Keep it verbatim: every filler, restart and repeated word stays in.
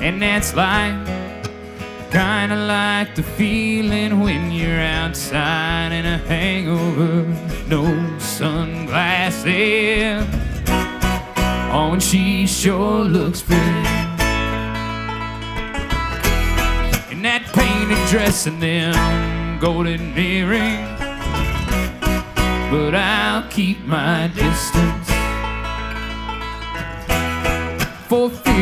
And that's life, kinda like the feeling when you're outside in a hangover, no sunglasses. Oh, and she sure looks pretty in that painted dress and them golden earrings. But I'll keep my distance for fear